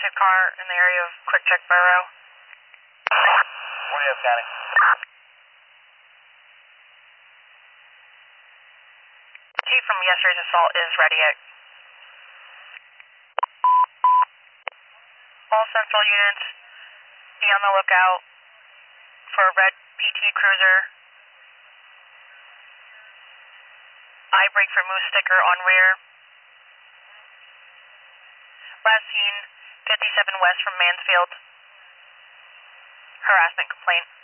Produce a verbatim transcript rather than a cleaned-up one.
pursuit car in the area of Quick Check Borough. What do you have, County? Chief from yesterday's assault is ready out. All Central units, be on the lookout for a red P T Cruiser. I brake for moose sticker on rear. Last seen, fifty-seven west from Mansfield. Harassment complaint.